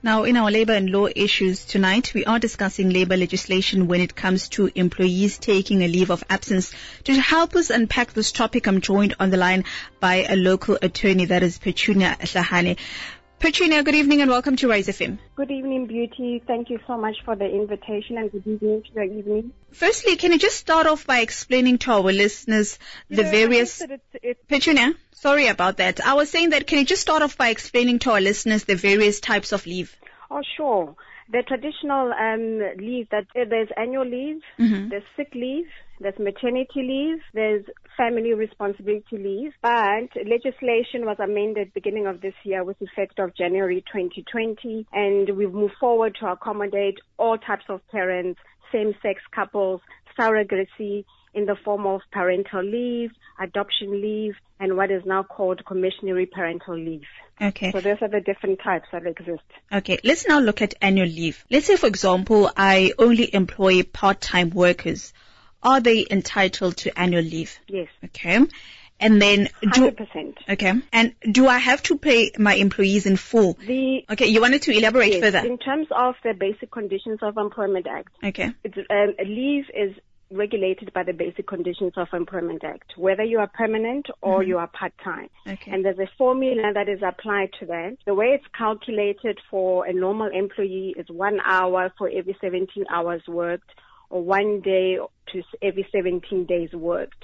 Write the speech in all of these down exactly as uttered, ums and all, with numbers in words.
Now, in our labor and law issues tonight, we are discussing labor legislation when it comes to employees taking a leave of absence. To help us unpack this topic, I'm joined on the line by a local attorney, that is Petunia Hlahane. Petunia, good evening and welcome to Rise F M. Good evening, Beauty. Thank you so much for the invitation and good evening to your evening. Firstly, can you just start off by explaining to our listeners you the know, various... It's, it's... Petunia, sorry about that. I was saying that, can you just start off by explaining to our listeners the various types of leave? Oh, sure. The traditional um, leave, that uh, there's annual leave, mm-hmm. there's sick leave, there's maternity leave, there's family responsibility leave, but legislation was amended beginning of this year with effect of January twenty twenty, and we've moved forward to accommodate all types of parents, same-sex couples, surrogacy in the form of parental leave, adoption leave, and what is now called commissionary parental leave. Okay. So those are the different types that exist. Okay. Let's now look at annual leave. Let's say, for example, I only employ part-time workers. Are they entitled to annual leave? Yes. Okay. And then do, one hundred percent. Okay. And do I have to pay my employees in full? The, okay. You wanted to elaborate yes, further? In terms of the Basic Conditions of Employment Act. Okay. It's, um, leave is regulated by the Basic Conditions of Employment Act, whether you are permanent or mm-hmm. you are part-time. Okay. And there's a formula that is applied to that. The way it's calculated for a normal employee is one hour for every seventeen hours worked, or one day to every seventeen days worked,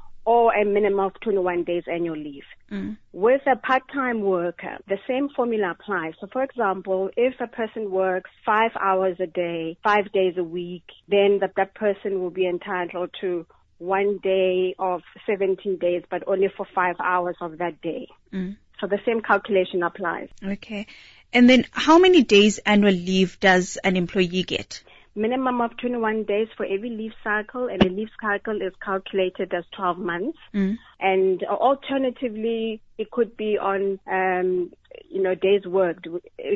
or a minimum of twenty-one days annual leave. Mm. With a part-time worker, the same formula applies. So, for example, if a person works five hours a day, five days a week, then that, that person will be entitled to one day of seventeen days, but only for five hours of that day. Mm. So the same calculation applies. Okay. And then how many days annual leave does an employee get? Minimum of twenty-one days for every leave cycle, and the leave cycle is calculated as twelve months. Mm. And alternatively, it could be on, um, you know, days worked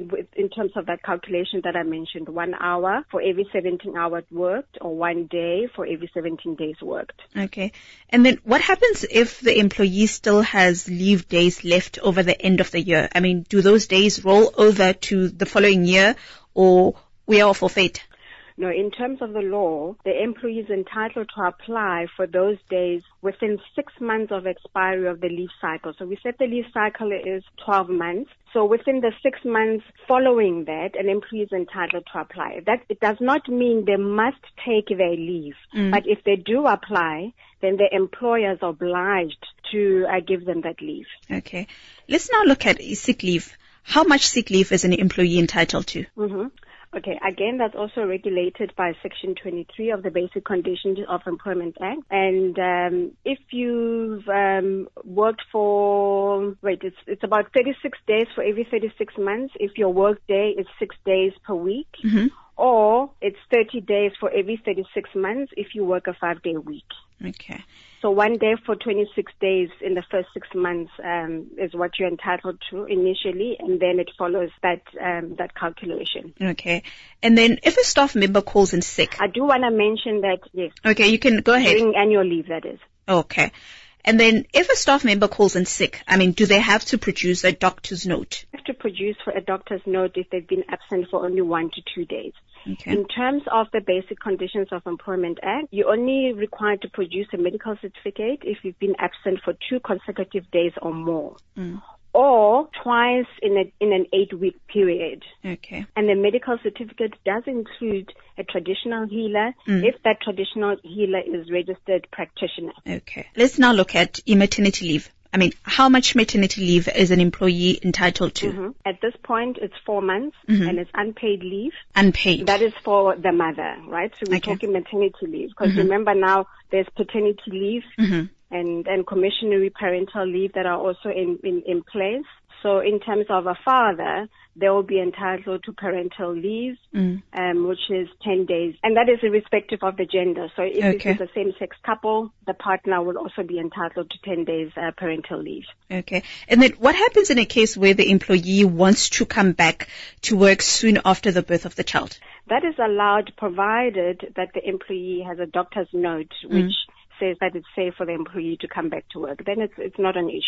in terms of that calculation that I mentioned, one hour for every seventeen hours worked, or one day for every seventeen days worked. Okay. And then what happens if the employee still has leave days left over the end of the year? I mean, do those days roll over to the following year, or we are forfeit? No, in terms of the law, the employee is entitled to apply for those days within six months of expiry of the leave cycle. So we said the leave cycle is twelve months. So within the six months following that, an employee is entitled to apply. That it does not mean they must take their leave, mm. but if they do apply, then the employer is obliged to uh, give them that leave. Okay. Let's now look at sick leave. How much sick leave is an employee entitled to? Mm-hmm. Okay, again, that's also regulated by Section twenty-three of the Basic Conditions of Employment Act. And um, if you've um, worked for, wait, it's it's about thirty-six days for every thirty-six months. If your work day is six days per week, mm-hmm. or it's thirty days for every thirty-six months if you work a five-day week. Okay. So one day for twenty-six days in the first six months um, is what you're entitled to initially, and then it follows that um, that calculation. Okay. And then if a staff member calls in sick... I do want to mention that, yes. Okay, you can go ahead. During annual leave, that is. Okay. And then if a staff member calls in sick, I mean, do they have to produce a doctor's note? They have to produce for a doctor's note if they've been absent for only one to two days. Okay. In terms of the Basic Conditions of Employment Act, you're only required to produce a medical certificate if you've been absent for two consecutive days or more. Mm. Or twice in a, in an eight-week period. Okay. And the medical certificate does include a traditional healer mm. if that traditional healer is registered practitioner. Okay. Let's now look at maternity leave. I mean, how much maternity leave is an employee entitled to? Mm-hmm. At this point, it's four months, mm-hmm. and it's unpaid leave. Unpaid. That is for the mother, right? So we're okay. talking maternity leave. Because mm-hmm. remember now, there's paternity leave mm-hmm. and, and commissionary parental leave that are also in, in, in place. So in terms of a father, they will be entitled to parental leave, mm. um, which is ten days. And that is irrespective of the gender. So if okay. it's a same-sex couple, the partner will also be entitled to ten days uh, parental leave. Okay. And then what happens in a case where the employee wants to come back to work soon after the birth of the child? That is allowed provided that the employee has a doctor's note, which mm. says that it's safe for the employee to come back to work. Then it's it's not an issue.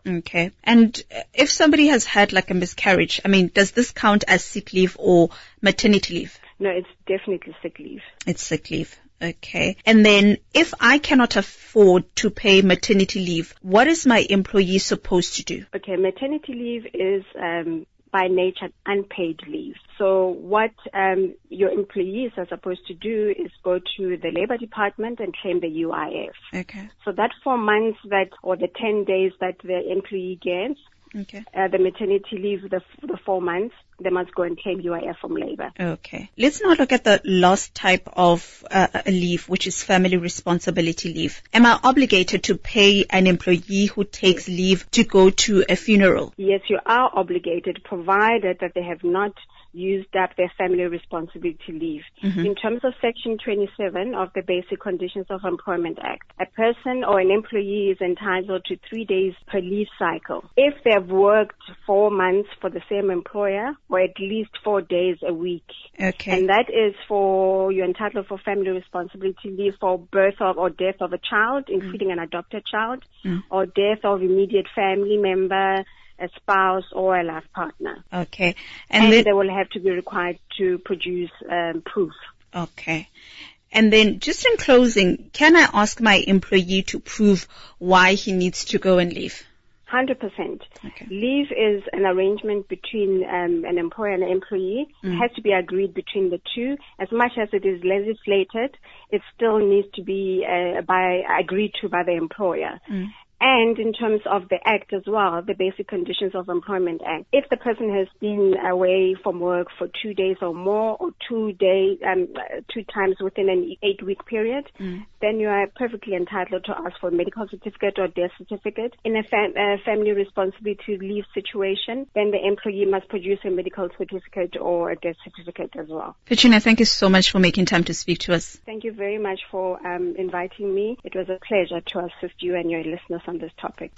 Okay. And if somebody has had like a miscarriage, I mean, does this count as sick leave or maternity leave? No, it's definitely sick leave. It's sick leave. Okay. And then if I cannot afford to pay maternity leave, what is my employee supposed to do? Okay, maternity leave is um, by nature unpaid leave. So what um, your employees are supposed to do is go to the Labor Department and claim the U I F. Okay. So that four months that, or the ten days that the employee gets, Okay. Uh, the maternity leave, the, the four months, they must go and claim U I F from labor. Okay. Let's now look at the last type of uh, leave, which is family responsibility leave. Am I obligated to pay an employee who takes leave to go to a funeral? Yes, you are obligated, provided that they have not used up their family responsibility leave. Mm-hmm. In terms of Section twenty-seven of the Basic Conditions of Employment Act, a person or an employee is entitled to three days per leave cycle if they have worked four months for the same employer or at least four days a week. Okay. And that is for, you're entitled for family responsibility leave for birth of or death of a child, including mm. an adopted child, mm. or death of immediate family member, a spouse or a life partner. Okay. And, and then then, they will have to be required to produce um, proof. Okay. And then just in closing, can I ask my employee to prove why he needs to go and leave? one hundred percent. Okay. Leave is an arrangement between um, an employer and an employee. Mm. It has to be agreed between the two. As much as it is legislated, it still needs to be uh, by agreed to by the employer. Mm. And in terms of the Act as well, the Basic Conditions of Employment Act, if the person has been away from work for two days or more, or two day, um, two times within an eight-week period, mm. then you are perfectly entitled to ask for a medical certificate or death certificate. In a fam- uh, family responsibility leave situation, then the employee must produce a medical certificate or a death certificate as well. Petrina, thank you so much for making time to speak to us. Thank you very much for um, inviting me. It was a pleasure to assist you and your listeners on this topic.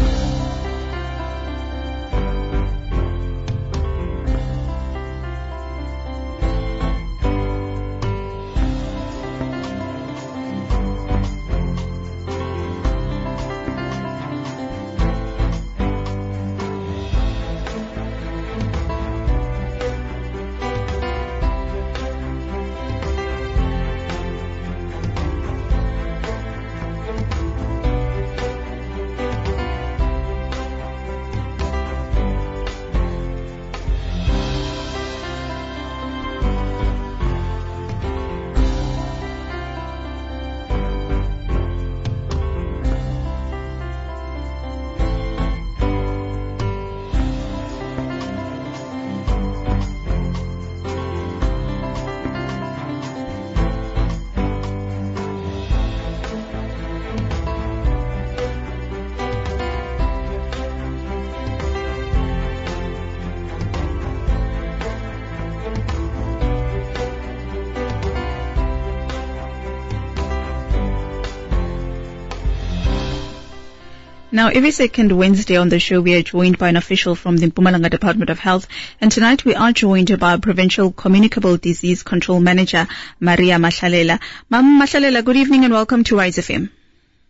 Now, every second Wednesday on the show, we are joined by an official from the Mpumalanga Department of Health. And tonight we are joined by Provincial Communicable Disease Control Manager, Maria Mahlalela. Ma'am Mahlalela, good evening and welcome to Rise F M.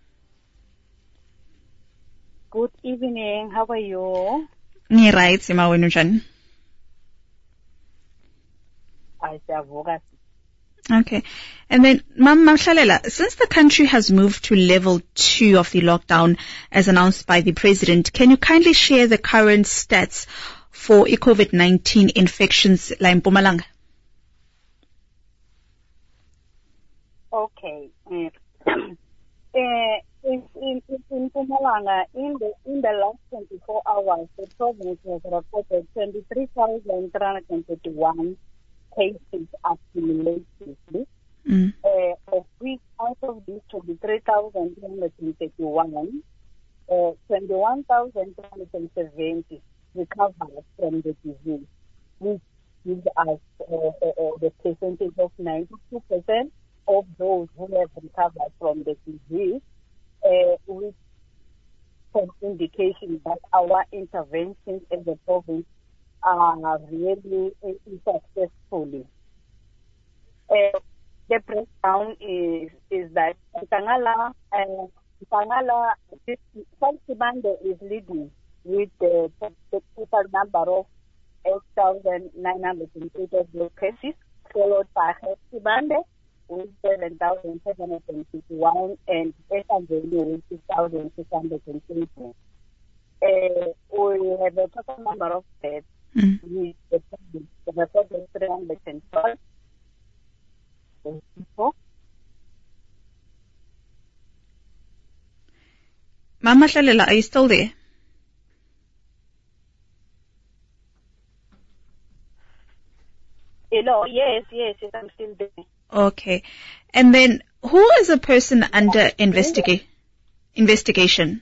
Good evening. How are you? Ni right, Sima Wenujani. Okay. And then, Ma'am Mahlalela, since the country has moved to level two of the lockdown as announced by the President, can you kindly share the current stats for COVID nineteen infections la in Mpumalanga? Okay. Uh, uh, in, in, in Mpumalanga, in the, in the last twenty-four hours, the province has reported twenty-three thousand three hundred thirty-one cases accumulatively, mm. uh, of which out of these twenty-three thousand three hundred thirty-one, uh, twenty-one thousand two hundred seventy recovered from the disease, which gives us uh, uh, the percentage of ninety-two percent of those who have recovered from the disease, uh, with some indication that our interventions in the province are really uh, successfully. Uh, the breakdown is is that Tangala and Tangala, Sibande is leading with the, the total number of eight thousand nine hundred eighty cases, followed by Hepsibande with seven thousand seven hundred fifty-one and Esangeni with six thousand six hundred twenty. Uh, we have a total number of deaths mm. with the reported three hundred twelve people. Mama Shalela, are you still there? Hello, yes, yes, yes, I'm still there. Okay. And then, who is a person under investiga- investigation?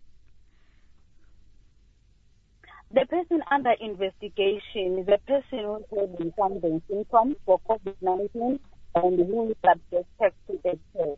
The person under investigation is a person who has some symptoms for COVID nineteen and who is subjected to the test.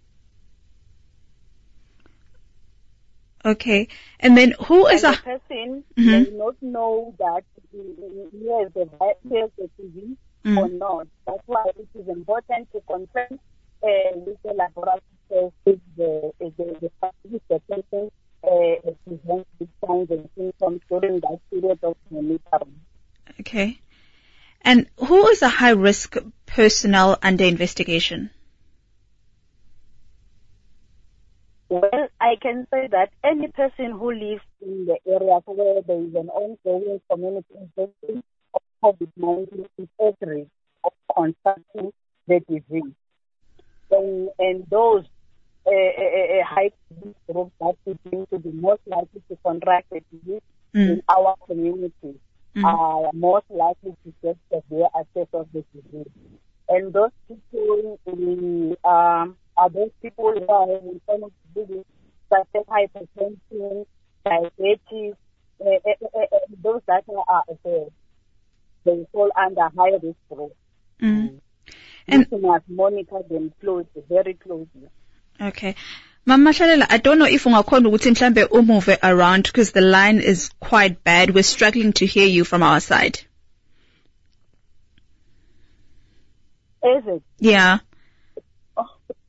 Okay. And then who is and a... the person mm-hmm. may not know that he, he has the, he has the disease mm. or not. That's why it is important to confirm uh, with the laboratory test if the, if the, the, if the person uh, presents with signs and symptoms during that period of monitoring. Okay. And who is a high-risk personnel under investigation? Well, I can say that any person who lives in the areas where there is an ongoing community infection of COVID nineteen is at risk of contracting the disease. And, and those uh, uh, high risk groups that seem to be most likely to contract the disease mm. in our community mm. are most likely to get severe access of the disease. And those people in um, are those people who are in some of the disease, such as hypertension, diabetes, uh, uh, uh, uh, those that are uh, they fall under high risk group. Mm. And you must monitor them closely, very closely. Okay. Mama Shalela, I don't know if ungakhona ukuthi mhlambe umove around because the line is quite bad. We're struggling to hear you from our side. Is it? Yeah. Oh.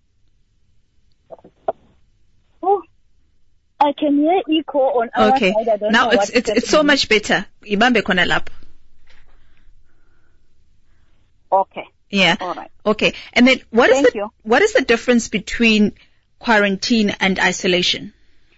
Oh. I can hear echo on our okay. side. I don't now know it's it's it's so much better. Ibambe khona lapho. Okay. Yeah. All right. Okay. And then what is Thank the you. what is the difference between quarantine and isolation?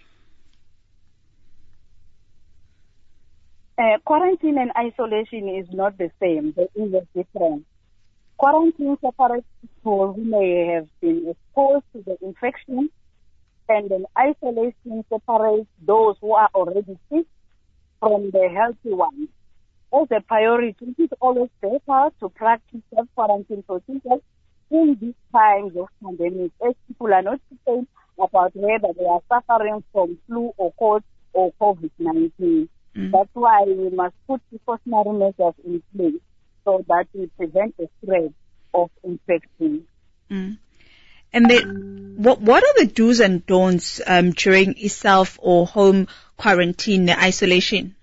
Uh, quarantine and isolation is not the same. There is a difference. Quarantine separates people who may have been exposed to the infection, and then isolation separates those who are already sick from the healthy ones. As a priority, it is always better to practice self-quarantine procedures in these times of pandemic, as people are not concerned about whether they are suffering from flu or cold or COVID nineteen. Mm. That's why we must put precautionary measures in place so that we prevent the spread of infection. Mm. And then, what what are the do's and don'ts um, during self or home quarantine isolation?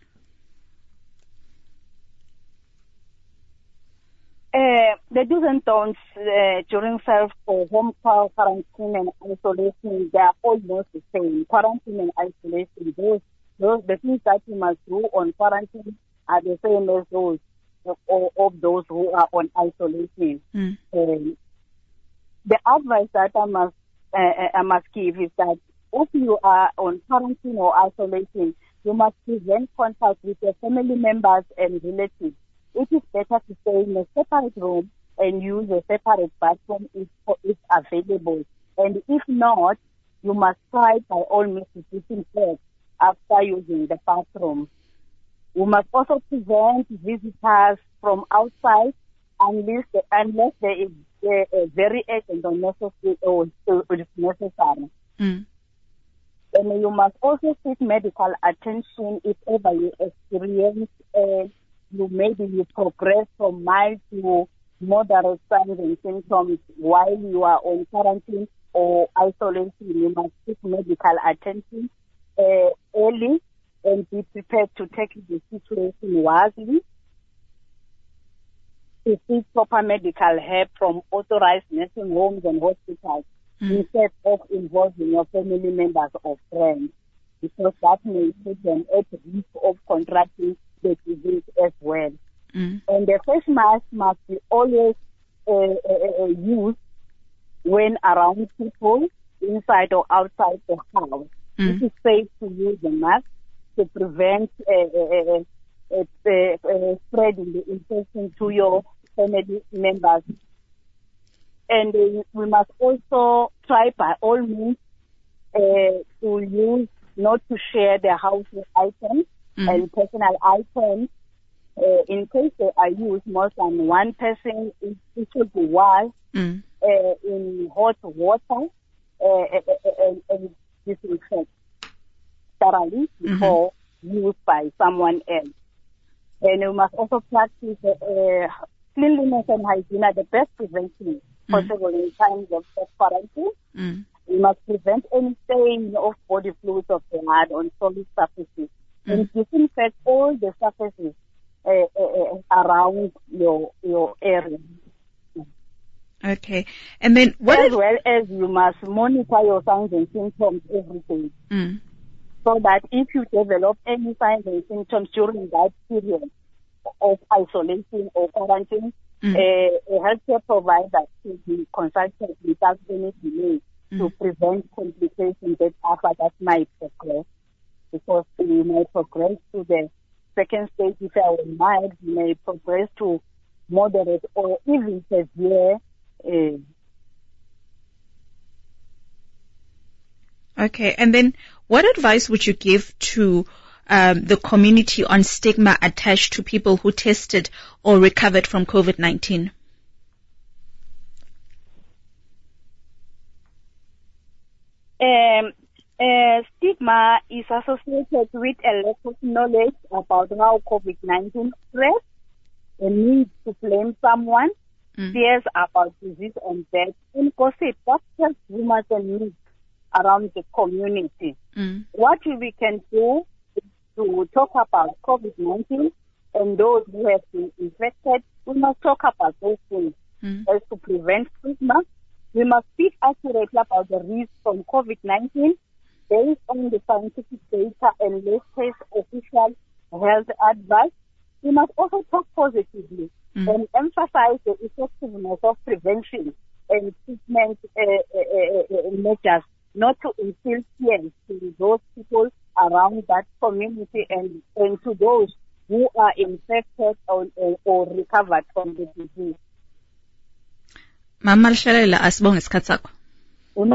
Uh, the do's and don'ts uh, during self or home quarantine and isolation, they are almost the same. Quarantine and isolation, those, those the things that you must do on quarantine are the same as those of, of those who are on isolation. Mm. Um, the advice that I must uh, I must give is that if you are on quarantine or isolation, you must prevent contact with your family members and relatives. It is better to stay in a separate room and use a separate bathroom if, if available. And if not, you must try by all means to disinfect after using the bathroom. You must also prevent visitors from outside unless, unless there is a, a very urgent or necessary. Or, or it's necessary. Mm. And you must also seek medical attention if ever you experience uh, you maybe you progress from mild to moderate signs and symptoms while you are on quarantine or isolation. You must seek medical attention uh, early and be prepared to take the situation wisely. To seek proper medical help from authorized nursing homes and hospitals mm. instead of involving your family members or friends. because that may put them at risk of contracting the disease as well. Mm. And the face mask must be always uh, uh, uh, used when around people, inside or outside the house. Mm. It is safe to use the mask to prevent uh, uh, uh, uh, uh, spreading the infection to your family members. And uh, we must also try by all means uh, to use, not to share the household items Mm. and personal items. Uh, in case they are used more than one person, it, it should be washed Mm. uh, in hot water uh, and, and disinfect thoroughly before mm-hmm. used by someone else. And we must also practice uh, cleanliness and hygiene are the best prevention mm. possible in times of quarantine. Mm. We must prevent any stain of body fluids or blood on solid surfaces mm. and disinfect all the surfaces uh, uh, around your your area. Okay. And then what as if, well as you must monitor your signs and symptoms every day. Mm. So that if you develop any signs and symptoms during that period of isolation or quarantine, mm. a, a healthcare provider should be consulted without any delay mm. to prevent complications that after that might progress. Because you may progress to the second stage if you are mild, you may progress to moderate or even severe. Uh, Okay, and then what advice would you give to um, the community on stigma attached to people who tested or recovered from COVID nineteen? Um, uh, stigma is associated with a lack of knowledge about how COVID nineteen spreads, a need to blame someone, mm. fears about disease and death, and gossip. That's just rumors and myths around the community. Mm. What we can do is to talk about COVID nineteen and those who have been infected. We must talk about those things mm. as to prevent stigma. We must speak accurately about the risks from COVID nineteen based on the scientific data and latest official health advice. We must also talk positively mm. and emphasize the effectiveness of prevention and treatment uh, uh, uh, measures, not to instill fear to those people around that community and, and to those who are infected or, or recovered from the disease. Mama Shalela, asibonge isikhathi sakho.